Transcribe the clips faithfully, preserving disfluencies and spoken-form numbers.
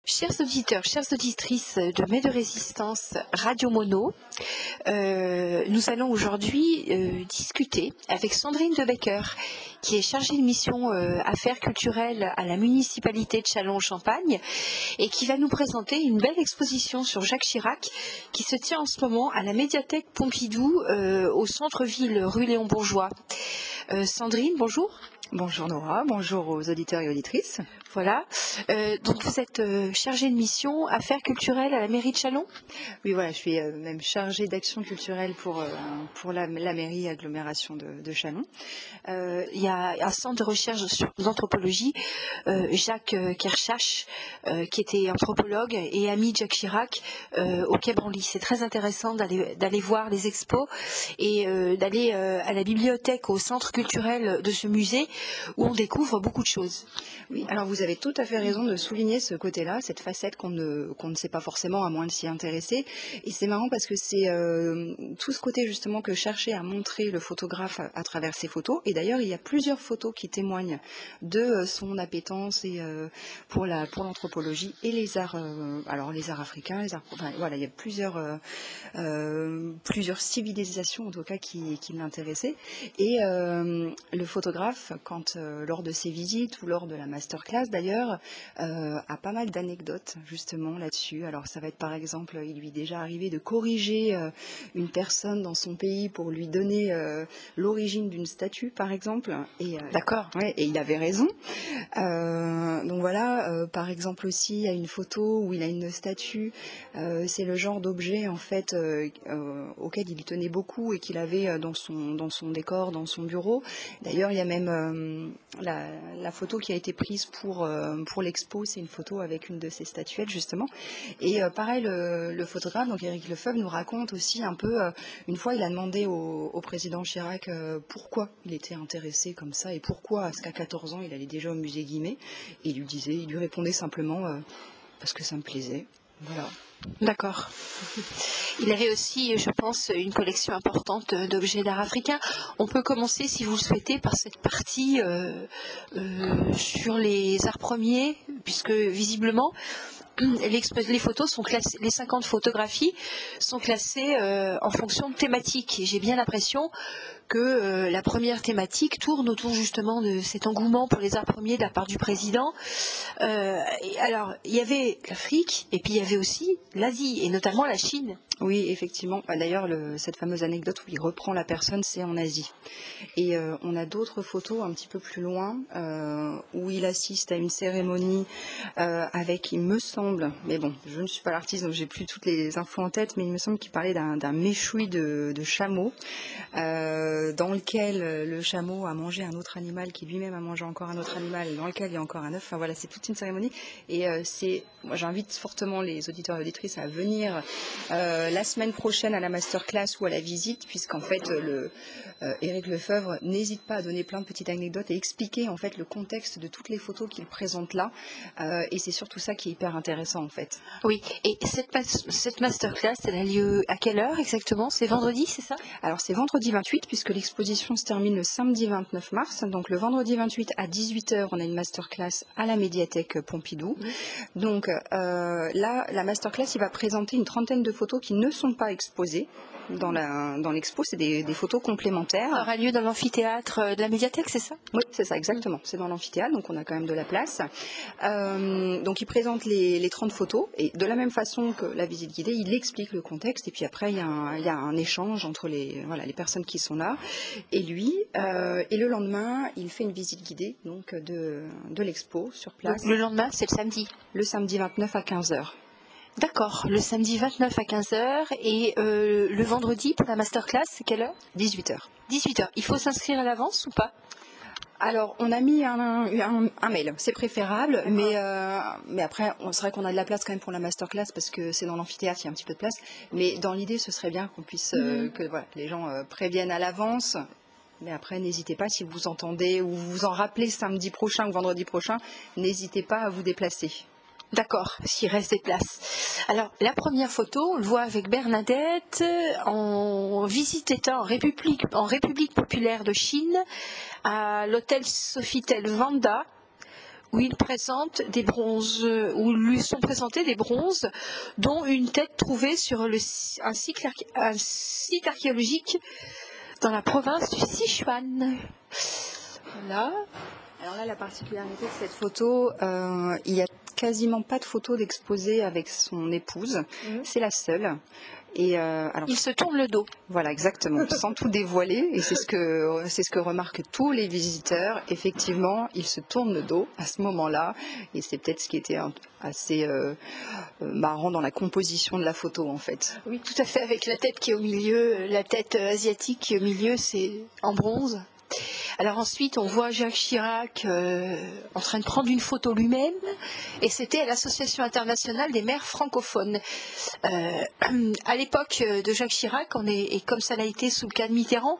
Chers auditeurs, chères auditrices de Mai de Résistance Radio Mono, euh, nous allons aujourd'hui euh, discuter avec Sandrine De Becker, qui est chargée de mission euh, affaires culturelles à la municipalité de Châlons-en-Champagne et qui va nous présenter une belle exposition sur Jacques Chirac qui se tient en ce moment à la médiathèque Pompidou euh, au centre-ville rue Léon Bourgeois. Euh, Sandrine, bonjour. Bonjour Nora, bonjour aux auditeurs et auditrices. Voilà, euh, donc vous êtes euh, chargée de mission affaires culturelles à la mairie de Châlons ? Oui, voilà, je suis euh, même chargée d'action culturelle pour, euh, pour la, la mairie agglomération de, de Châlons. Euh, il y a un centre de recherche sur l'anthropologie, euh, Jacques euh, Kershach, euh, qui était anthropologue et ami de Jacques Chirac euh, au Quai Branly. C'est très intéressant d'aller, d'aller voir les expos et euh, d'aller euh, à la bibliothèque, au centre culturel de ce musée où on découvre beaucoup de choses. Oui, alors vous avez tout à fait raison de souligner ce côté-là, cette facette qu'on ne, qu'on ne sait pas forcément à moins de s'y intéresser. Et c'est marrant parce que c'est euh, tout ce côté justement que cherchait à montrer le photographe à, à travers ses photos. Et d'ailleurs, il y a plusieurs photos qui témoignent de euh, son appétence et, euh, pour, la, pour l'anthropologie et les arts, euh, alors les arts africains, les arts, enfin, voilà, il y a plusieurs, euh, euh, plusieurs civilisations en tout cas qui, qui l'intéressaient. Et euh, le photographe, quand euh, lors de ses visites ou lors de la masterclass d'ailleurs, euh, a pas mal d'anecdotes justement là-dessus. Alors ça va être par exemple, il lui est déjà arrivé de corriger euh, une personne dans son pays pour lui donner euh, l'origine d'une statue par exemple. Et, euh, D'accord. Ouais, et il avait raison. Euh, donc voilà, euh, par exemple aussi, il y a une photo où il a une statue. Euh, c'est le genre d'objet en fait euh, euh, auquel il tenait beaucoup et qu'il avait dans son dans son décor, dans son bureau. D'ailleurs, il y a même euh, la, la photo qui a été prise pour euh, pour l'expo. C'est une photo avec une de ces statuettes justement. Et euh, pareil, le, le photographe, donc Éric Lefebvre, nous raconte aussi un peu. Euh, une fois, il a demandé au, au président Chirac euh, pourquoi il était intéressé comme ça et pourquoi, à ce qu'à quatorze ans, il allait déjà au musée Guimet. Et il lui disait, il lui répondait simplement euh, parce que ça me plaisait. Voilà. D'accord. Il avait aussi, je pense, une collection importante d'objets d'art africain. On peut commencer, si vous le souhaitez, par cette partie euh, euh, sur les arts premiers, puisque visiblement, les photos sont classées, les cinquante photographies sont classées euh, en fonction de thématiques. Et j'ai bien l'impression que euh, la première thématique tourne autour justement de cet engouement pour les arts premiers de la part du président. Euh, et alors, il y avait l'Afrique et puis il y avait aussi l'Asie et notamment la Chine. Oui, effectivement. D'ailleurs, le, cette fameuse anecdote où il reprend la personne, c'est en Asie. Et euh, on a d'autres photos un petit peu plus loin euh, où il assiste à une cérémonie euh, avec, il me semble, mais bon, je ne suis pas l'artiste donc j'ai plus toutes les infos en tête, mais il me semble qu'il parlait d'un, d'un méchoui de, de chameau euh, dans lequel le chameau a mangé un autre animal qui lui-même a mangé encore un autre animal et dans lequel il y a encore un œuf. Enfin voilà, c'est toute une cérémonie. Et euh, c'est, moi j'invite fortement les auditeurs et auditrices à venir euh, la semaine prochaine à la masterclass ou à la visite, puisqu'en fait le euh, Éric Lefebvre n'hésite pas à donner plein de petites anecdotes et expliquer en fait le contexte de toutes les photos qu'il présente là. Euh, et c'est surtout ça qui est hyper intéressant en fait. Oui, et cette, cette masterclass, elle a lieu à quelle heure exactement ? C'est vendredi, c'est ça ? Alors c'est vendredi vingt-huit, puisque l'exposition se termine le samedi vingt-neuf mars. Donc le vendredi vingt-huit à dix-huit heures, on a une masterclass à la médiathèque Pompidou. Mmh. Donc euh, là, la masterclass, il va présenter une trentaine de photos qui ne sont pas exposées dans, la, dans l'expo, c'est des, des photos complémentaires. Ça aura lieu dans l'amphithéâtre de la médiathèque, c'est ça ? Oui, c'est ça, exactement. C'est dans l'amphithéâtre, donc on a quand même de la place. Euh, donc il présente les, les trente photos, et de la même façon que la visite guidée, il explique le contexte, et puis après il y a un, il y a un échange entre les, voilà, les personnes qui sont là et lui. Euh, et le lendemain, il fait une visite guidée donc de, de l'expo sur place. Donc, le lendemain, c'est le samedi ? Le samedi vingt-neuf à quinze heures. D'accord, le samedi vingt-neuf à quinze heures et euh, le vendredi pour la masterclass, c'est quelle heure ? dix-huit heures. dix-huit heures. Il faut s'inscrire à l'avance ou pas ? Alors, on a mis un, un, un mail, c'est préférable, mais, euh, mais après, on serait qu'on a de la place quand même pour la masterclass parce que c'est dans l'amphithéâtre, il y a un petit peu de place. Mais dans l'idée, ce serait bien qu'on puisse, euh, que voilà, les gens euh, préviennent à l'avance. Mais après, n'hésitez pas, si vous entendez ou vous vous en rappelez samedi prochain ou vendredi prochain, n'hésitez pas à vous déplacer. D'accord, s'il reste des places. Alors, la première photo, on le voit avec Bernadette en visite d'État en République, en République populaire de Chine, à l'hôtel Sofitel Vanda, où il présente des bronzes, où lui sont présentés des bronzes, dont une tête trouvée sur le, un, cycle, un site archéologique dans la province du Sichuan. Voilà. Alors là, la particularité de cette photo, euh, il n'y a quasiment pas de photo d'exposé avec son épouse. Mmh. C'est la seule. Et euh, alors, il se tourne le dos. Voilà, exactement, sans tout dévoiler. Et c'est ce que c'est ce que remarquent tous les visiteurs. Effectivement, il se tourne le dos à ce moment-là. Et c'est peut-être ce qui était assez euh, marrant dans la composition de la photo, en fait. Oui, tout à fait, avec la tête qui est au milieu, la tête asiatique qui est au milieu, c'est en bronze. Alors ensuite, on voit Jacques Chirac euh, en train de prendre une photo lui-même, et c'était à l'Association internationale des maires francophones. Euh, à l'époque de Jacques Chirac, on est, et comme ça l'a été sous le cas de Mitterrand,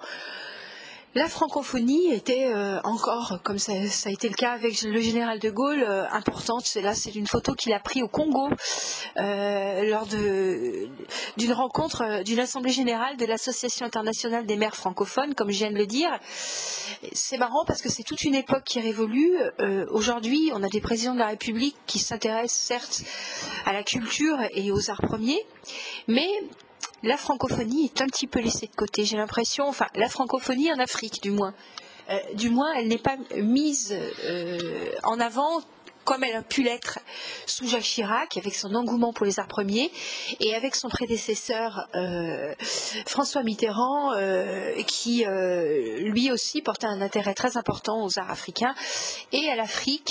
la francophonie était euh, encore, comme ça, ça a été le cas avec le général de Gaulle, euh, importante. C'est là, c'est une photo qu'il a prise au Congo euh, lors de, d'une rencontre, euh, d'une assemblée générale de l'Association internationale des maires francophones, comme je viens de le dire. C'est marrant parce que c'est toute une époque qui révolue. Euh, aujourd'hui, on a des présidents de la République qui s'intéressent certes à la culture et aux arts premiers, mais la francophonie est un petit peu laissée de côté, j'ai l'impression, enfin la francophonie en Afrique du moins. Euh, du moins, elle n'est pas mise euh, en avant comme elle a pu l'être sous Jacques Chirac, avec son engouement pour les arts premiers, et avec son prédécesseur euh, François Mitterrand, euh, qui euh, lui aussi portait un intérêt très important aux arts africains et à l'Afrique,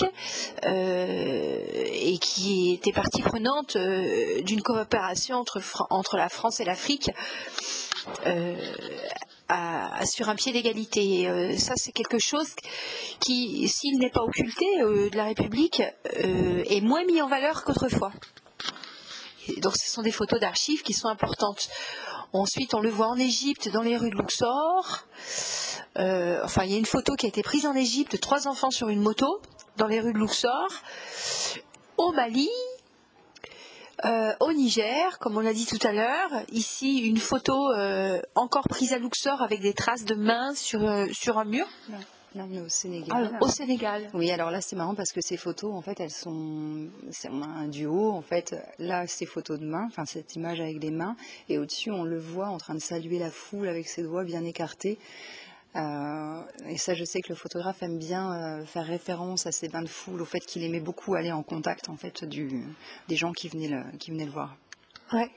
euh, et qui était partie prenante euh, d'une coopération entre, entre la France et l'Afrique. Euh, À, à, sur un pied d'égalité. Euh, ça, c'est quelque chose qui, s'il n'est pas occulté euh, de la République, euh, est moins mis en valeur qu'autrefois. Et donc, ce sont des photos d'archives qui sont importantes. Ensuite, on le voit en Égypte, dans les rues de Luxor. Euh, enfin, il y a une photo qui a été prise en Égypte de trois enfants sur une moto, dans les rues de Luxor. Au Mali, Euh, au Niger, comme on l'a dit tout à l'heure, ici une photo euh, encore prise à Luxor avec des traces de mains sur, euh, sur un mur. Non, non, mais au Sénégal. Ah, au Sénégal. Oui, alors là c'est marrant parce que ces photos, en fait, elles sont, c'est, on a un duo, en fait. Là, ces photos de mains, enfin cette image avec les mains, et au-dessus on le voit en train de saluer la foule avec ses doigts bien écartés. Euh, et ça, je sais que le photographe aime bien euh, faire référence à ces bains de foule, au fait qu'il aimait beaucoup aller en contact en fait du, des gens qui venaient le, qui venaient le voir. Ouais.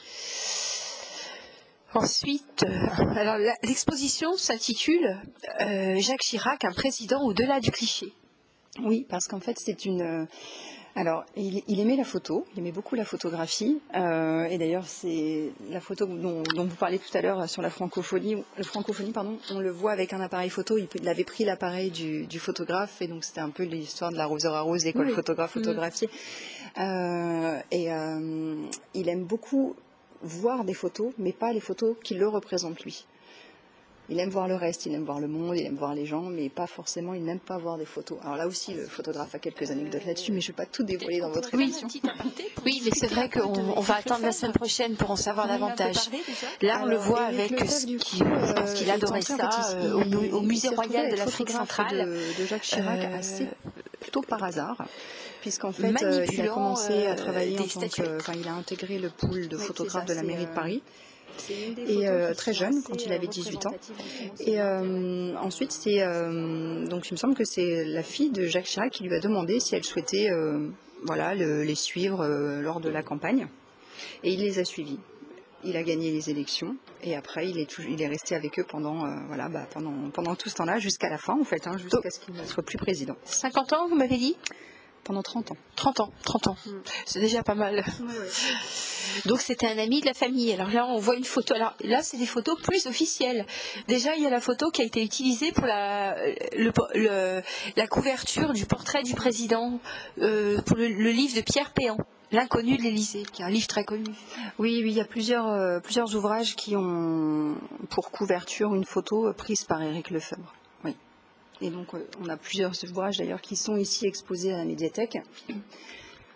Ensuite, euh, alors la, l'exposition s'intitule euh, Jacques Chirac, un président au-delà du cliché. Oui, parce qu'en fait, c'est une. Euh, alors, il, il aimait la photo, il aimait beaucoup la photographie, euh, et d'ailleurs, c'est la photo dont, dont vous parlez tout à l'heure sur la francophonie. La francophonie, pardon, on le voit avec un appareil photo. Il, il avait pris l'appareil du, du photographe, et donc c'était un peu l'histoire de l'arroseur à rose, l'école oui. photographe photographiée. Mmh. Euh, et euh, il aime beaucoup voir des photos, mais pas les photos qui le représentent lui. Il aime voir le reste, il aime voir le monde, il aime voir les gens, mais pas forcément, il n'aime pas voir des photos. Alors là aussi, le photographe a quelques anecdotes là-dessus, mais je ne vais pas tout dévoiler dans votre émission. Oui, mais c'est vrai qu'on on va attendre la semaine prochaine pour en savoir davantage. Là, on le voit avec ce qu'il euh, qu'il adorait ça euh, au, au musée royal de l'Afrique centrale. De, de Jacques Chirac, euh, assez plutôt par hasard. Puisqu'en fait, euh, il a commencé à travailler en tant que... Enfin, il a intégré le pool de photographes de la mairie de Paris. Et euh, très jeune, quand il avait dix-huit ans. Et euh, ensuite, c'est euh, donc il me semble que c'est la fille de Jacques Chirac qui lui a demandé si elle souhaitait, euh, voilà, le, les suivre euh, lors de la campagne. Et il les a suivis. Il a gagné les élections et après il est tout, il est resté avec eux pendant, euh, voilà, bah, pendant pendant tout ce temps-là jusqu'à la fin en fait, hein, jusqu'à ce qu'il ne soit plus président. cinquante ans, vous m'avez dit? Pendant trente ans. trente ans, trente ans. Mmh. C'est déjà pas mal. Ouais, ouais. Donc c'était un ami de la famille. Alors là, on voit une photo. Alors là, c'est des photos plus officielles. Déjà, il y a la photo qui a été utilisée pour la, le, le, la couverture du portrait du président euh, pour le, le livre de Pierre Péan. L'inconnu de l'Élysée, qui est un livre très connu. Oui, oui, il y a plusieurs, euh, plusieurs ouvrages qui ont pour couverture une photo prise par Éric Lefebvre. Oui. Et donc, on a plusieurs ouvrages d'ailleurs qui sont ici exposés à la médiathèque.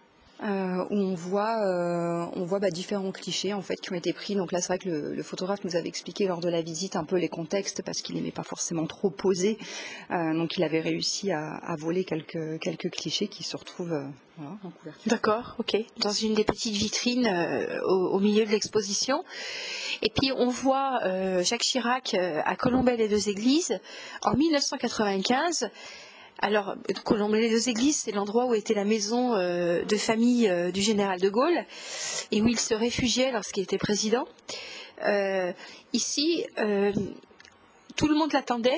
euh, où on voit, euh, on voit bah, différents clichés en fait qui ont été pris. Donc là, c'est vrai que le, le photographe nous avait expliqué lors de la visite un peu les contextes parce qu'il n'aimait pas forcément trop poser. Euh, donc il avait réussi à, à voler quelques quelques clichés qui se retrouvent euh, voilà, en couverture. D'accord, ok. Dans une des petites vitrines euh, au, au milieu de l'exposition. Et puis on voit euh, Jacques Chirac euh, à Colombey-les-Deux-Églises en mille neuf cent quatre-vingt-quinze. Alors, Colombey-les-Deux-Églises, c'est l'endroit où était la maison euh, de famille euh, du général de Gaulle et où il se réfugiait lorsqu'il était président. Euh, ici, euh, tout le monde l'attendait.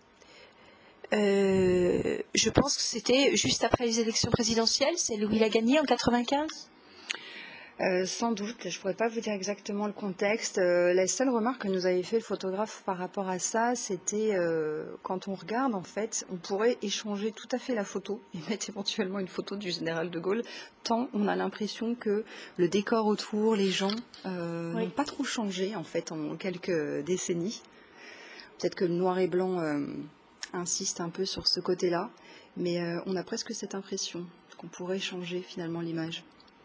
Euh, je pense que c'était juste après les élections présidentielles, celle où il a gagné en quatre-vingt-quinze. Euh, sans doute, je ne pourrais pas vous dire exactement le contexte. Euh, la seule remarque que nous avait fait le photographe par rapport à ça, c'était euh, quand on regarde, en fait, on pourrait échanger tout à fait la photo et mettre éventuellement une photo du général de Gaulle, tant on a l'impression que le décor autour, les gens, euh, oui. n'ont pas trop changé, en fait, en quelques décennies. Peut-être que le noir et blanc euh, insiste un peu sur ce côté-là, mais euh, on a presque cette impression qu'on pourrait changer finalement l'image.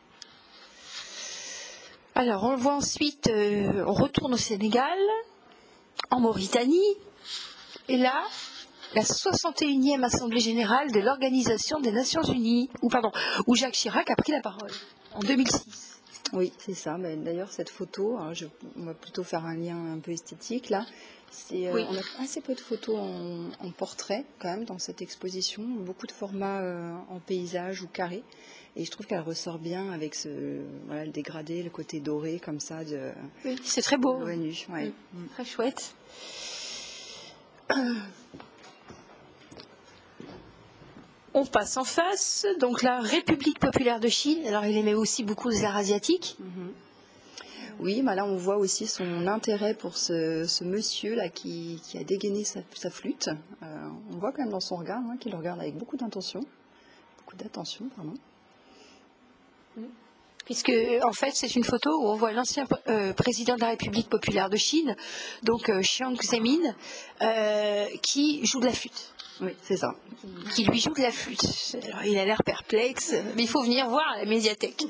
Alors, on le voit ensuite, euh, on retourne au Sénégal, en Mauritanie, et là, la soixante et unième Assemblée Générale de l'Organisation des Nations Unies, ou pardon, où Jacques Chirac a pris la parole, en deux mille six. Oui, c'est ça. D'ailleurs, cette photo, alors je, on va plutôt faire un lien un peu esthétique, là. Euh, oui. On a assez peu de photos en, en portrait, quand même, dans cette exposition, beaucoup de formats euh, en paysage ou carré. Et je trouve qu'elle ressort bien avec ce, voilà, le dégradé, le côté doré comme ça de. Oui, c'est très beau. De l'O N U, ouais. mmh. Très chouette. On passe en face, donc la République populaire de Chine. Alors il aimait aussi beaucoup les arts asiatiques. Mmh. Oui, bah là on voit aussi son intérêt pour ce, ce monsieur là qui, qui a dégainé sa, sa flûte. Euh, on voit quand même dans son regard hein, qu'il le regarde avec beaucoup d'intention, beaucoup d'attention, pardon. Puisque, en fait, c'est une photo où on voit l'ancien euh, président de la République populaire de Chine, donc euh, Jiang Zemin, euh, qui joue de la flûte. Oui, c'est ça. Qui lui joue de la flûte. Alors, il a l'air perplexe, mais il faut venir voir à la médiathèque.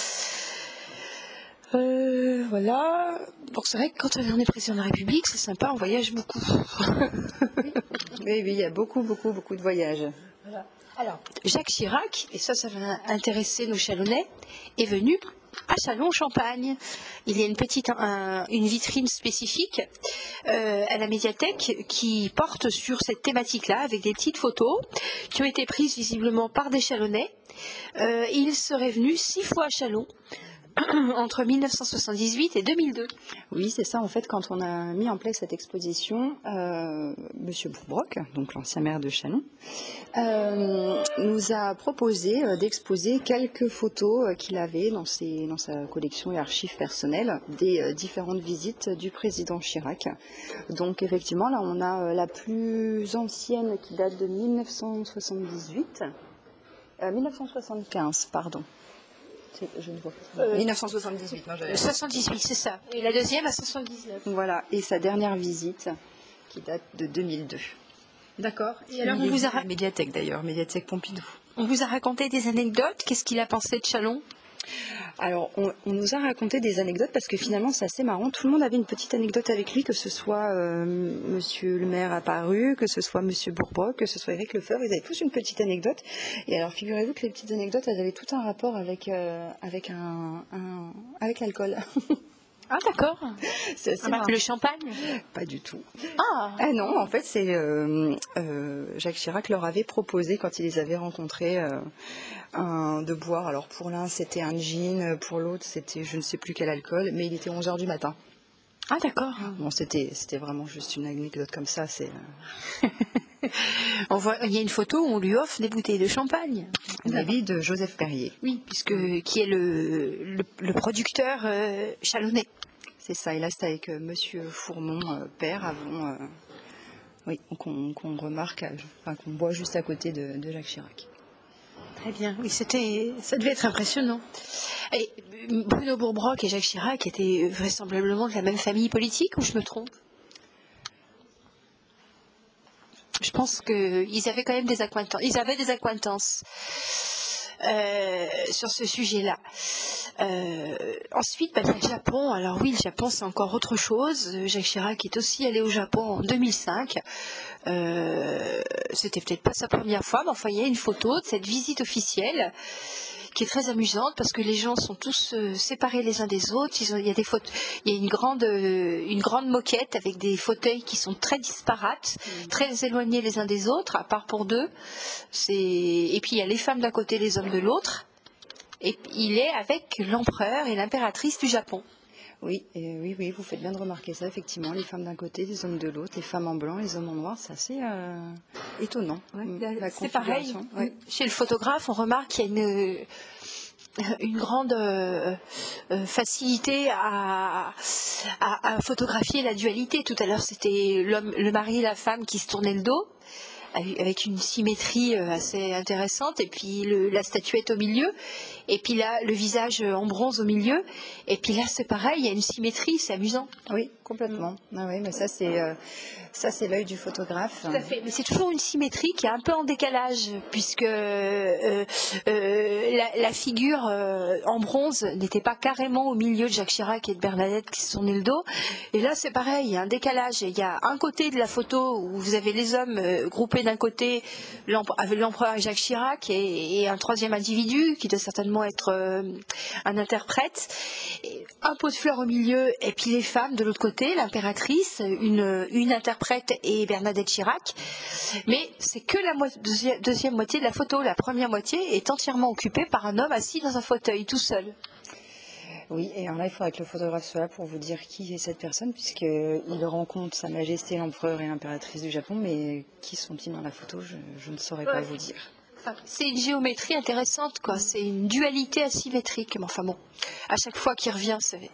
Euh, voilà. Donc, c'est vrai que quand on est président de la République, c'est sympa, on voyage beaucoup. Oui, oui, il y a beaucoup, beaucoup, beaucoup de voyages. Voilà. Alors, Jacques Chirac, et ça, ça va intéresser nos Chalonnais, est venu à Châlons-Champagne. Il y a une petite, un, une vitrine spécifique euh, à la médiathèque qui porte sur cette thématique-là, avec des petites photos qui ont été prises visiblement par des Chalonnais. Euh, il serait venu six fois à Châlons entre mille neuf cent soixante-dix-huit et deux mille deux. Oui, c'est ça. En fait, quand on a mis en place cette exposition, euh, Monsieur Bourbrock, donc l'ancien maire de Châlons, euh, nous a proposé euh, d'exposer quelques photos euh, qu'il avait dans, ses, dans sa collection et archives personnelles des euh, différentes visites du président Chirac. Donc, effectivement, là, on a euh, la plus ancienne qui date de mille neuf cent soixante-dix-huit, euh, mille neuf cent soixante-quinze, pardon. Je ne vois pas. Euh, mille neuf cent soixante-dix-huit. Non, soixante-dix-huit, c'est ça. Et la deuxième à soixante-dix-neuf. Voilà. Et sa dernière visite, qui date de deux mille deux. D'accord. Et alors, on vous a... médiathèque d'ailleurs, médiathèque Pompidou. On vous a raconté des anecdotes. Qu'est-ce qu'il a pensé de Châlons ? Alors, on, on nous a raconté des anecdotes parce que finalement, c'est assez marrant. Tout le monde avait une petite anecdote avec lui, que ce soit euh, Monsieur le maire apparu, que ce soit Monsieur Bourbrock, que ce soit Éric Lefebvre. Ils avaient tous une petite anecdote. Et alors, figurez-vous que les petites anecdotes, elles avaient tout un rapport avec euh, avec un, un avec l'alcool. Ah d'accord. C'est ah, bah, le champagne ? Pas du tout. Ah, ah non, en fait, c'est euh, euh, Jacques Chirac leur avait proposé quand il les avait rencontrés euh, un, de boire. Alors pour l'un, c'était un gin, pour l'autre, c'était je ne sais plus quel alcool, mais il était onze heures du matin. Ah d'accord. Bon, c'était c'était vraiment juste une anecdote comme ça. C'est. On voit, il y a une photo où on lui offre des bouteilles de champagne. L'habit de Joseph Perrier. Oui, puisque qui est le, le, le producteur euh, chalonnais. C'est ça. Et là, c'est avec euh, Monsieur Fourmont, euh, père, avant. Euh, oui, qu'on qu'on remarque, euh, enfin, qu'on boit juste à côté de, de Jacques Chirac. Très bien. Oui, c'était, ça devait être impressionnant. Et Bruno Bourbrock et Jacques Chirac étaient vraisemblablement de la même famille politique, ou je me trompe ? Je pense qu'ils avaient quand même des accointances. Ils avaient des accointances. euh, sur ce sujet-là. Euh, ensuite, bah, il y a le Japon. Alors oui, le Japon, c'est encore autre chose. Jacques Chirac est aussi allé au Japon en deux mille cinq. Euh, C'était peut-être pas sa première fois, mais enfin, il y a une photo de cette visite officielle qui est très amusante parce que les gens sont tous euh, séparés les uns des autres. Ils ont, il y a des fautes, il y a une grande, euh, une grande moquette avec des fauteuils qui sont très disparates, mmh. très éloignés les uns des autres, à part pour deux. C'est... Et puis il y a les femmes d'un côté, les hommes de l'autre. Et il est avec l'empereur et l'impératrice du Japon. Oui, et oui, oui, vous faites bien de remarquer ça, effectivement. Les femmes d'un côté, les hommes de l'autre, les femmes en blanc, les hommes en noir, c'est assez euh, étonnant. Ouais, la c'est pareil. Ouais. Chez le photographe, on remarque qu'il y a une, une grande euh, euh, facilité à, à, à photographier la dualité. Tout à l'heure, c'était l'homme, le mari et la femme qui se tournaient le dos, avec une symétrie assez intéressante, et puis le, la statuette au milieu, et puis là le visage en bronze au milieu, et puis là c'est pareil, il y a une symétrie, c'est amusant. Oui, complètement. Mm. Ah oui, mais ça c'est euh, ça c'est l'œil du photographe. Tout à fait. Mais c'est toujours une symétrie qui est un peu en décalage, puisque euh, euh, la, la figure euh, en bronze n'était pas carrément au milieu de Jacques Chirac et de Bernadette qui se sont nés le dos, et là c'est pareil, il y a un décalage. Il y a un côté de la photo où vous avez les hommes euh, groupés d'un côté avec l'empereur Jacques Chirac et, et un troisième individu qui doit certainement être euh, un interprète, et un pot de fleurs au milieu, et puis les femmes de l'autre côté, l'impératrice, une, une interprète et Bernadette Chirac. Mais c'est que la mo- deuxième, deuxième moitié de la photo. La première moitié est entièrement occupée par un homme assis dans un fauteuil tout seul. Oui, et alors là, il faudrait que le photographe soit là pour vous dire qui est cette personne, puisqu'il rencontre Sa Majesté l'Empereur et l'Impératrice du Japon, mais qui sont-ils dans la photo, je, je ne saurais ouais. pas vous dire. Enfin, c'est une géométrie intéressante, quoi. C'est une dualité asymétrique, mais enfin bon, à chaque fois qu'il revient, c'est...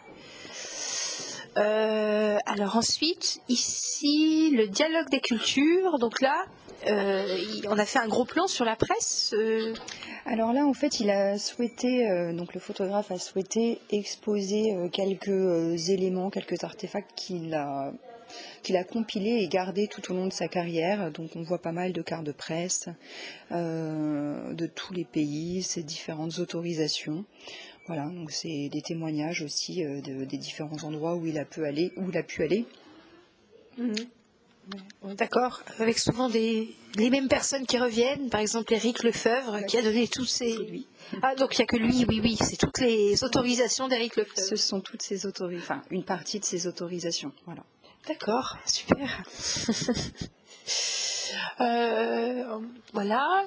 Euh, alors ensuite, ici, le dialogue des cultures, donc là, euh, on a fait un gros plan sur la presse. Euh... Alors là, en fait, il a souhaité, euh, donc le photographe a souhaité exposer euh, quelques euh, éléments, quelques artefacts qu'il a, qu'il a compilés et gardés tout au long de sa carrière. Donc on voit pas mal de cartes de presse euh, de tous les pays, ces différentes autorisations. Voilà, donc c'est des témoignages aussi euh, de, des différents endroits où il a pu aller, où il a pu aller. Mmh. D'accord, avec souvent des, les mêmes personnes qui reviennent, par exemple Éric Lefebvre ouais. qui a donné tous ces... Lui. Ah, donc il n'y a que lui, oui, oui, c'est toutes les autorisations d'Éric Lefebvre. Ce sont toutes ces autorisations, enfin une partie de ces autorisations, voilà. D'accord, super. euh, voilà.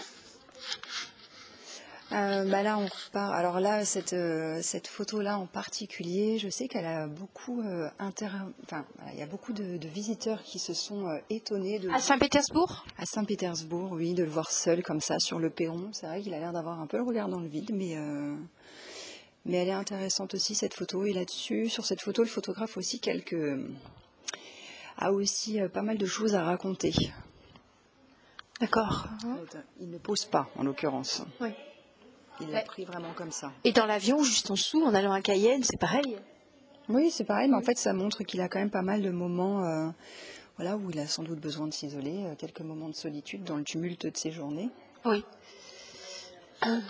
Euh, bah là on repart. Alors là cette euh, cette photo là en particulier, je sais qu'elle a beaucoup euh, inter... enfin il y a beaucoup de, de visiteurs qui se sont euh, étonnés de à Saint-Pétersbourg. À Saint-Pétersbourg, oui, de le voir seul comme ça sur le perron. C'est vrai qu'il a l'air d'avoir un peu le regard dans le vide, mais euh... mais elle est intéressante aussi cette photo. Et là-dessus, sur cette photo, le photographe aussi quelques a aussi euh, pas mal de choses à raconter. D'accord. Il ne pose pas en l'occurrence. Oui. Il l'a pris vraiment comme ça. Et dans l'avion, juste en dessous, en allant à Cayenne, c'est pareil? Oui, c'est pareil, mais en fait, ça montre qu'il a quand même pas mal de moments euh, voilà, où il a sans doute besoin de s'isoler, euh, quelques moments de solitude dans le tumulte de ses journées. Oui. Euh,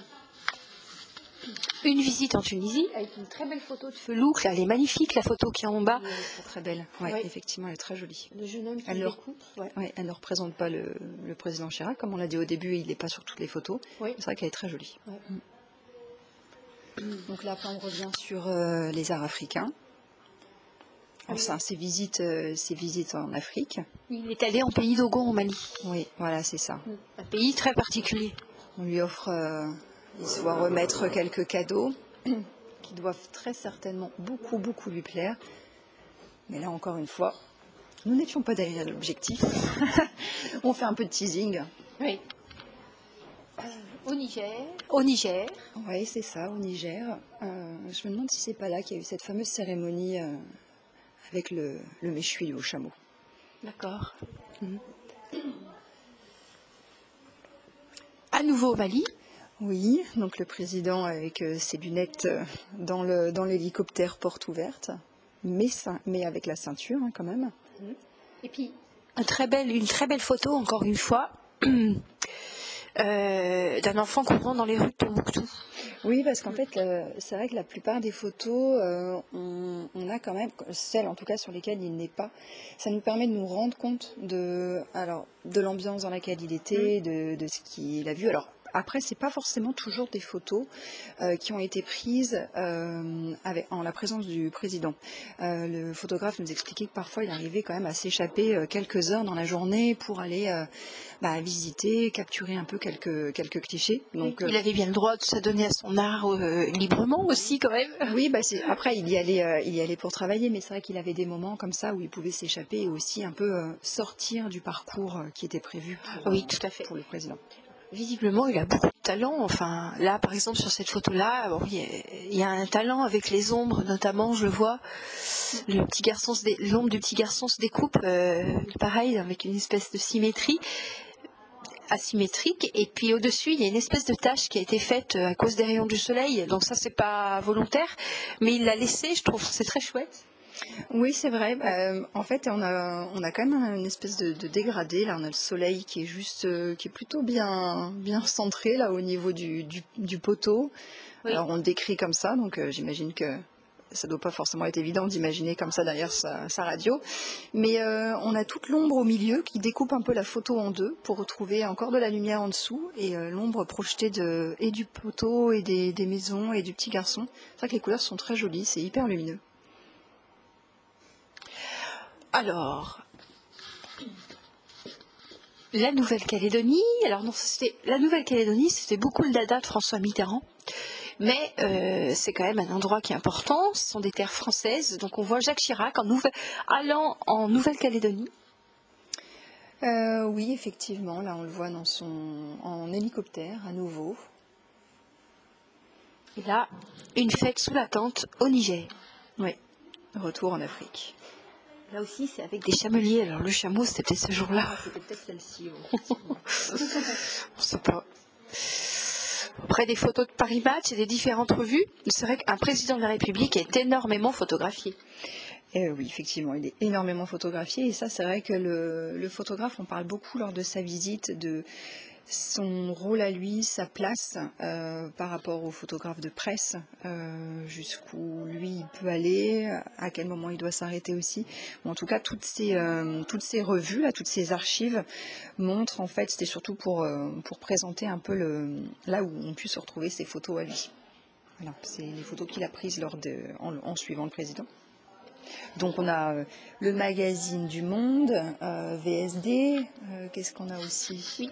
une visite en Tunisie, avec une très belle photo de Felouk. Là, elle est magnifique, la photo qui est en bas. Oui, elle est très belle. Ouais, oui. Effectivement, elle est très jolie. Le jeune homme qui elle, l'écoute. Ouais. Ouais, elle ne représente pas le, le président Chirac. Comme on l'a dit au début, il n'est pas sur toutes les photos. Oui. C'est vrai qu'elle est très jolie. Ouais. Mm. Donc là, après, on revient sur euh, les arts africains. Enfin, oui. ses, visites, euh, ses visites en Afrique. Il est allé en pays d'Ogon, au Mali. Oui, voilà, c'est ça. Un pays très particulier. On lui offre, euh, il se voit remettre quelques cadeaux qui doivent très certainement beaucoup, beaucoup lui plaire. Mais là, encore une fois, nous n'étions pas derrière l'objectif. On fait un peu de teasing. Oui. Au Niger. Au Niger. Oui, c'est ça, au Niger. Euh, je me demande si c'est pas là qu'il y a eu cette fameuse cérémonie euh, avec le, le méchoui au chameau. D'accord. Mmh. À nouveau au Mali. Oui, donc le président avec euh, ses lunettes euh, dans, le, dans l'hélicoptère porte ouverte, mais, mais avec la ceinture hein, quand même. Mmh. Et puis, un très belle, une très belle photo, encore une fois. euh, d'un enfant courant dans les rues de Tombouctou. Oui, parce qu'en fait, euh, c'est vrai que la plupart des photos, euh, on, on a quand même, celles en tout cas sur lesquelles il n'est pas, ça nous permet de nous rendre compte de, alors, de l'ambiance dans laquelle il était, de, de ce qu'il a vu. Alors, après, c'est pas forcément toujours des photos euh, qui ont été prises euh, avec, en la présence du président. Euh, le photographe nous expliquait que parfois il arrivait quand même à s'échapper euh, quelques heures dans la journée pour aller euh, bah, visiter, capturer un peu quelques, quelques clichés. Donc, il euh, avait bien le droit de s'adonner à son art euh, librement aussi quand même. Oui, bah c'est, après il y allait, euh, il y allait pour travailler, mais c'est vrai qu'il avait des moments comme ça où il pouvait s'échapper et aussi un peu euh, sortir du parcours euh, qui était prévu pour, oui, tout à fait. pour le président. Visiblement, il a beaucoup de talent. Enfin, là, par exemple, sur cette photo-là, bon, il y a un talent avec les ombres, notamment, je le vois. Le petit garçon, se dé... l'ombre du petit garçon se découpe, euh, pareil, avec une espèce de symétrie asymétrique. Et puis au-dessus, il y a une espèce de tache qui a été faite à cause des rayons du soleil. Donc ça, c'est pas volontaire, mais il l'a laissé. Je trouve que c'est très chouette. Oui, c'est vrai. Euh, en fait, on a, on a quand même une espèce de, de dégradé. Là, on a le soleil qui est juste, euh, qui est plutôt bien, bien centré là au niveau du, du, du poteau. Oui. Alors, on le décrit comme ça, donc euh, j'imagine que ça ne doit pas forcément être évident d'imaginer comme ça derrière sa, sa radio. Mais euh, on a toute l'ombre au milieu qui découpe un peu la photo en deux pour retrouver encore de la lumière en dessous et euh, l'ombre projetée de, et du poteau et des, des maisons et du petit garçon. C'est vrai que les couleurs sont très jolies, c'est hyper lumineux. Alors, la Nouvelle-Calédonie, alors non, c'était la Nouvelle-Calédonie, c'était beaucoup le dada de François Mitterrand, mais euh, c'est quand même un endroit qui est important. Ce sont des terres françaises, donc on voit Jacques Chirac en Nouvelle, allant en Nouvelle-Calédonie. Euh, oui, effectivement, là on le voit dans son en hélicoptère à nouveau. Et là, une fête sous la tente au Niger. Oui, retour en Afrique. Là aussi, c'est avec des chameliers. Alors, le chameau, c'était peut-être ce jour-là. Ah, c'était peut-être celle-ci. On ne sait pas. Après des photos de Paris Match et des différentes revues, c'est vrai qu'un président de la République est énormément photographié. Euh, oui, effectivement, il est énormément photographié. Et ça, c'est vrai que le, le photographe, on parle beaucoup lors de sa visite de son rôle à lui, sa place euh, par rapport au photographe de presse, euh, jusqu'où lui il peut aller, à quel moment il doit s'arrêter aussi. Bon, en tout cas, toutes ces, euh, toutes ces revues, là, toutes ces archives montrent, en fait, c'était surtout pour, euh, pour présenter un peu le, là où on puisse retrouver ses photos à lui. Voilà, c'est les photos qu'il a prises lors de, en, en suivant le président. Donc on a euh, le magazine du Monde, euh, V S D, euh, qu'est-ce qu'on a aussi ? Oui.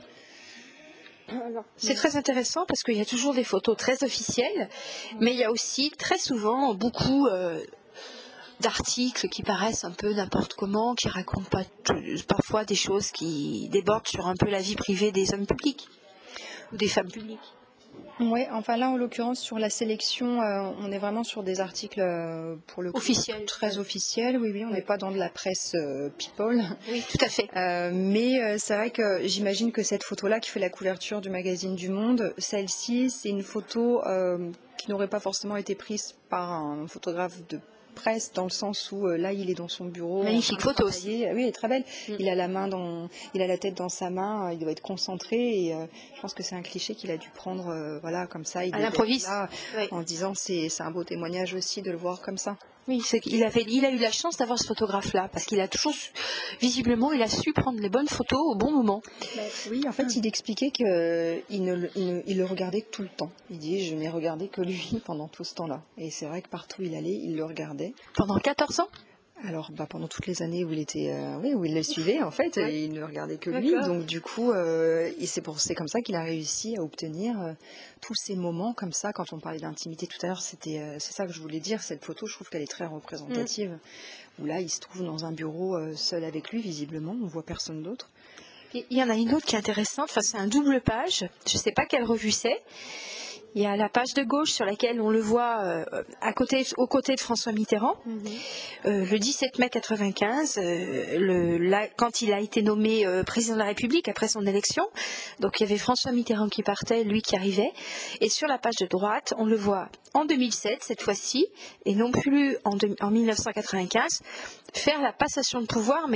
C'est très intéressant parce qu'il y a toujours des photos très officielles, mais il y a aussi très souvent beaucoup euh, d'articles qui paraissent un peu n'importe comment, qui racontent pas tout, parfois des choses qui débordent sur un peu la vie privée des hommes publics ou des femmes publiques. Oui, enfin là en l'occurrence sur la sélection, euh, on est vraiment sur des articles euh, pour le coup officiels, très officiels. Oui, oui, on n'est pas dans de la presse euh, people. Oui, tout à fait. Euh, mais euh, c'est vrai que j'imagine que cette photo-là qui fait la couverture du magazine du Monde, celle-ci, c'est une photo euh, qui n'aurait pas forcément été prise par un photographe de presse, dans le sens où euh, là il est dans son bureau. Magnifique photo aussi. Oui, elle est très belle. Mm. Il a la main dans, il a la tête dans sa main, il doit être concentré et euh, je pense que c'est un cliché qu'il a dû prendre, euh, voilà, comme ça. Il à l'improviste. Oui. En disant c'est c'est un beau témoignage aussi de le voir comme ça. Oui, c'est qu'il avait, il a eu la chance d'avoir ce photographe-là, parce qu'il a toujours, su, visiblement, il a su prendre les bonnes photos au bon moment. Oui, en fait, il expliquait qu'il ne, il ne, il le regardait tout le temps. Il dit, je n'ai regardé que lui pendant tout ce temps-là. Et c'est vrai que partout où il allait, il le regardait. Pendant quatorze ans ? Alors, bah, pendant toutes les années où il était, euh, oui, où il le suivait, en fait, ouais. Il ne regardait que lui. Donc, du coup, euh, et c'est pour, c'est comme ça qu'il a réussi à obtenir euh, tous ces moments comme ça. Quand on parlait d'intimité tout à l'heure, c'était, euh, c'est ça que je voulais dire. Cette photo, je trouve qu'elle est très représentative. Mmh. Où là, il se trouve dans un bureau euh, seul avec lui, visiblement. On voit personne d'autre. Il y en a une autre qui est intéressante. Enfin, c'est un double page. Je ne sais pas quelle revue c'est. Il y a la page de gauche sur laquelle on le voit euh, à côté, aux côtés de François Mitterrand, mmh. euh, le dix-sept mai quatre-vingt-quinze, euh, le, la, quand il a été nommé euh, président de la République après son élection. Donc il y avait François Mitterrand qui partait, lui qui arrivait. Et sur la page de droite, on le voit en deux mille sept, cette fois-ci, et non plus en, de, en mille neuf cent quatre-vingt-quinze, faire la passation de pouvoir, mais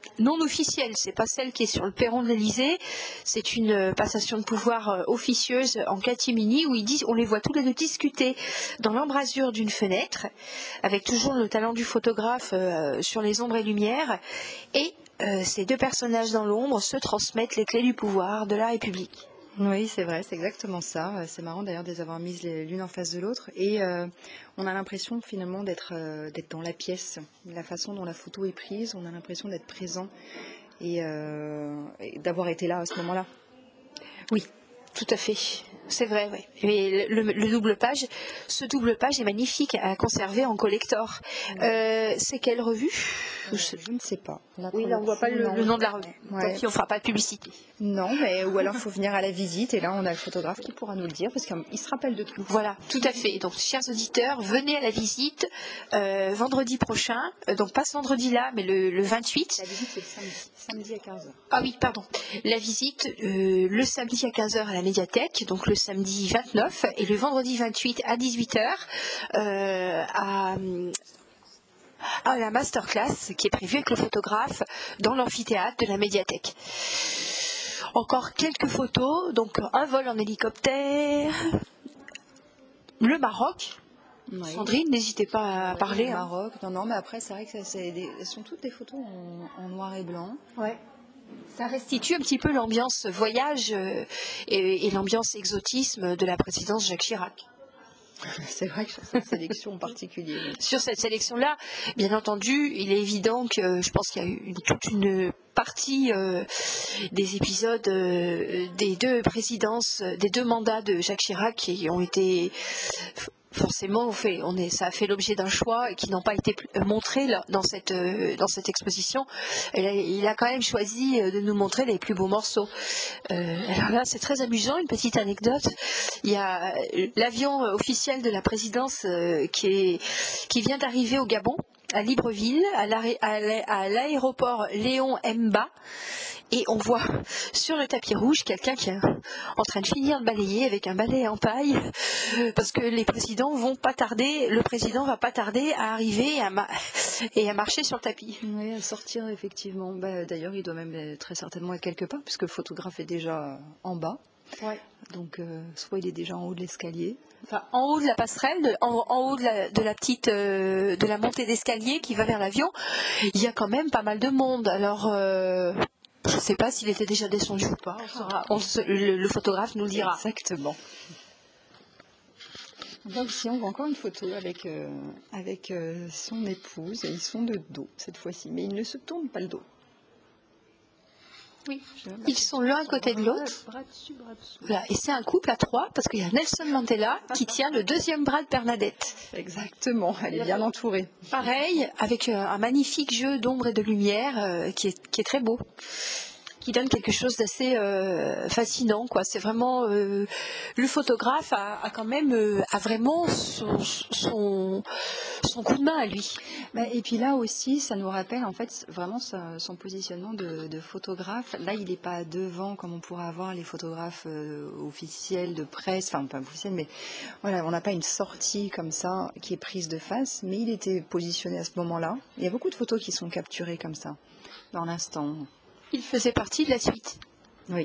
non officielle, c'est pas celle qui est sur le perron de l'Élysée, c'est une passation de pouvoir officieuse en catimini où ils disent, on les voit tous les deux discuter dans l'embrasure d'une fenêtre, avec toujours le talent du photographe euh, sur les ombres et lumières, et euh, ces deux personnages dans l'ombre se transmettent les clés du pouvoir de la République. Oui, c'est vrai, c'est exactement ça. C'est marrant d'ailleurs de les avoir mises l'une en face de l'autre. Et euh, on a l'impression finalement d'être euh, d'être dans la pièce. La façon dont la photo est prise, on a l'impression d'être présent et, euh, et d'avoir été là à ce moment-là. Oui, tout à fait. C'est vrai, oui. Mais le, le double page, ce double page est magnifique à conserver en collector. Oui. Euh, c'est quelle revue? euh, Je ne sais pas. Là, oui, là on ne voit pas le, le nom de la revue. Ouais. Donc on ne fera pas de publicité. Non, mais ou alors il faut venir à la visite et là on a le photographe qui pourra nous le dire parce qu'il se rappelle de tout. Voilà, tout à fait. Donc chers auditeurs, venez à la visite euh, vendredi prochain. Euh, donc pas ce vendredi-là, mais le, le vingt-huit. La visite c'est le samedi, samedi à quinze heures. Ah oui, pardon. La visite euh, le samedi à quinze heures à la médiathèque, donc le samedi vingt-neuf et le vendredi vingt-huit à dix-huit heures euh, à... à la masterclass qui est prévue avec le photographe dans l'amphithéâtre de la médiathèque. Encore quelques photos, donc un vol en hélicoptère, le Maroc. Oui. Sandrine, n'hésitez pas à oui, parler. Le hein. Maroc, non, non, mais après c'est vrai que ça, c'est des... ce sont toutes des photos en, en noir et blanc. Ouais. Ça restitue un petit peu l'ambiance voyage euh, et, et l'ambiance exotisme de la présidence Jacques Chirac. C'est vrai que sur cette sélection en particulier. Sur cette sélection-là, bien entendu, il est évident que je pense qu'il y a eu une, toute une partie euh, des épisodes euh, des deux présidences, des deux mandats de Jacques Chirac qui ont été forcément on fait, on est, ça a fait l'objet d'un choix et qui n'ont pas été montrés là, dans cette euh, dans cette exposition. Et là, il a quand même choisi de nous montrer les plus beaux morceaux. Euh, alors là, c'est très amusant. Une petite anecdote. Il y a l'avion officiel de la présidence euh, qui est qui vient d'arriver au Gabon, à Libreville, à l'aéroport Léon Mba. Et on voit sur le tapis rouge quelqu'un qui est en train de finir de balayer avec un balai en paille, parce que les présidents vont pas tarder, le président va pas tarder à arriver et à, ma- et à marcher sur le tapis. Oui, à sortir effectivement. Bah, d'ailleurs, il doit même très certainement être quelque part, puisque le photographe est déjà en bas. Ouais. Donc, euh, soit il est déjà en haut de l'escalier. Enfin, en haut de la passerelle, de, en, en haut de la, de la petite, euh, de la montée d'escalier qui va vers l'avion, il y a quand même pas mal de monde. Alors. Euh... Je ne sais pas s'il était déjà descendu ou pas. On saura, on se, le, le photographe nous le dira. Exactement. Là aussi, on voit encore une photo avec, euh, avec euh, son épouse. Et ils sont de dos cette fois-ci, mais ils ne se tournent pas le dos. Oui, ils sont l'un à côté de l'autre. Voilà. Et c'est un couple à trois parce qu'il y a Nelson Mandela qui tient le deuxième bras de Bernadette. Exactement, elle est bien entourée. Pareil, avec un magnifique jeu d'ombre et de lumière euh, qui, est, qui est très beau, qui donne quelque chose d'assez euh, fascinant, quoi. C'est vraiment euh, le photographe a, a quand même euh, a vraiment son, son son coup de main à lui. Bah, et puis là aussi, ça nous rappelle en fait vraiment sa, son positionnement de, de photographe. Là, il n'est pas devant comme on pourrait avoir les photographes euh, officiels de presse, enfin pas officiels, mais voilà, on n'a pas une sortie comme ça qui est prise de face, mais il était positionné à ce moment-là. Il y a beaucoup de photos qui sont capturées comme ça dans l'instant. Il faisait partie de la suite. Oui.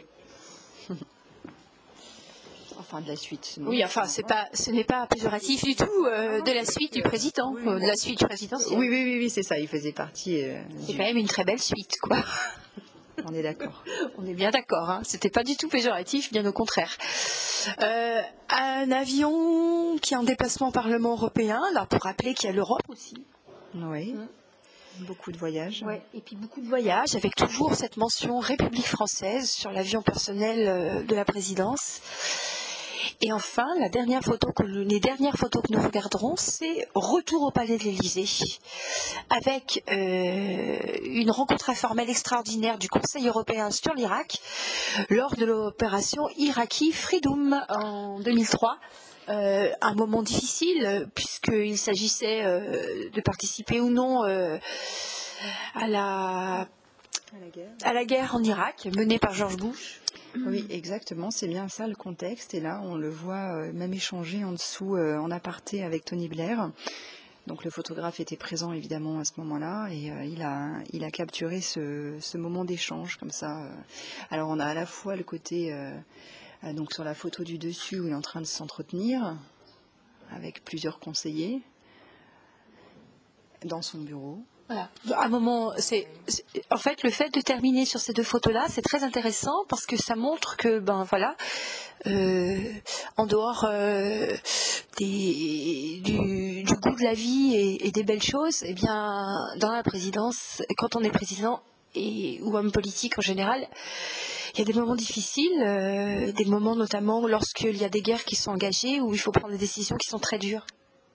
Enfin, de la suite. Oui, enfin, c'est pas, ce n'est pas péjoratif du tout euh, de la suite du président, oui, euh, de la suite présidentielle. Oui, oui, oui, oui, c'est ça. Il faisait partie. Euh, c'est du... quand même une très belle suite, quoi. On est d'accord. On est bien d'accord. Hein. C'était pas du tout péjoratif, bien au contraire. Euh, un avion qui est en déplacement au Parlement européen, là, pour rappeler qu'il y a l'Europe aussi. Oui. Mmh. Beaucoup de voyages. Ouais, et puis beaucoup de voyages, avec toujours cette mention République française sur l'avion personnel de la présidence. Et enfin, la dernière photo que, les dernières photos que nous regarderons, c'est retour au Palais de l'Élysée, avec euh, une rencontre informelle extraordinaire du Conseil européen sur l'Irak, lors de l'opération Iraqi Freedom en deux mille trois. Euh, un moment difficile, puisqu'il s'agissait euh, de participer ou non euh, à, la, à, la guerre. à la guerre en Irak, menée par George Bush. Oui, exactement, c'est bien ça le contexte. Et là, on le voit euh, même échanger en dessous, euh, en aparté avec Tony Blair. Donc le photographe était présent évidemment à ce moment-là et euh, il, a, il a capturé ce, ce moment d'échange comme ça. Alors on a à la fois le côté, euh, euh, donc sur la photo du dessus où il est en train de s'entretenir avec plusieurs conseillers dans son bureau. Voilà. À un moment, c'est, c'est, en fait, le fait de terminer sur ces deux photos-là, c'est très intéressant parce que ça montre que, ben voilà, euh, en dehors euh, des, du, du goût de la vie et, et des belles choses, eh bien, dans la présidence, quand on est président et ou homme politique en général, il y a des moments difficiles, euh, des moments notamment lorsqu'il y a des guerres qui sont engagées où il faut prendre des décisions qui sont très dures.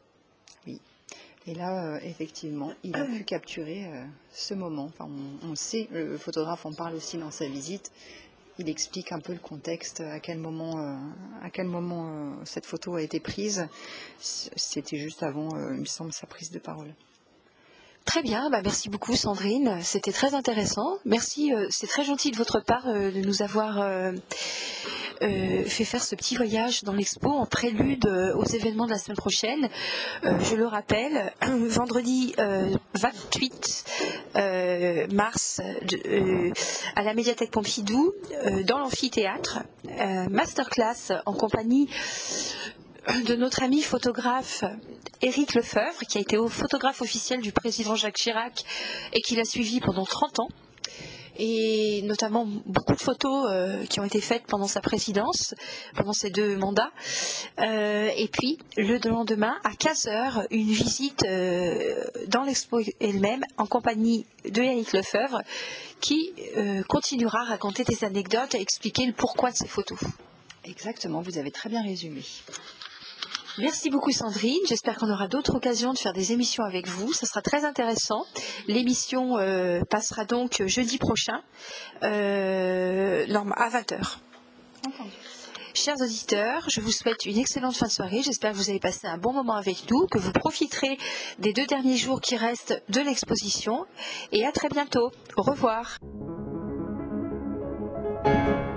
Et là, euh, effectivement, il a pu capturer euh, ce moment. Enfin, on, on sait, le photographe en parle aussi dans sa visite. Il explique un peu le contexte, à quel moment, euh, à quel moment euh, cette photo a été prise. C'était juste avant, euh, il me semble, sa prise de parole. Très bien, bah merci beaucoup Sandrine, c'était très intéressant. Merci, euh, c'est très gentil de votre part euh, de nous avoir euh, euh, fait faire ce petit voyage dans l'expo en prélude euh, aux événements de la semaine prochaine. Euh, je le rappelle, vendredi euh, vingt-huit euh, mars de, euh, à la médiathèque Pompidou, euh, dans l'amphithéâtre, euh, masterclass en compagnie de notre ami photographe Éric Lefebvre, qui a été photographe officiel du président Jacques Chirac et qui l'a suivi pendant trente ans. Et notamment beaucoup de photos euh, qui ont été faites pendant sa présidence, pendant ses deux mandats. Euh, et puis, le lendemain, à quinze heures, une visite euh, dans l'expo elle-même, en compagnie de Éric Lefebvre, qui euh, continuera à raconter des anecdotes et à expliquer le pourquoi de ces photos. Exactement, vous avez très bien résumé. Merci beaucoup Sandrine, j'espère qu'on aura d'autres occasions de faire des émissions avec vous, ça sera très intéressant. L'émission euh, passera donc jeudi prochain euh, à vingt heures. Entendu. Chers auditeurs, je vous souhaite une excellente fin de soirée, j'espère que vous avez passé un bon moment avec nous, que vous profiterez des deux derniers jours qui restent de l'exposition et à très bientôt. Au revoir.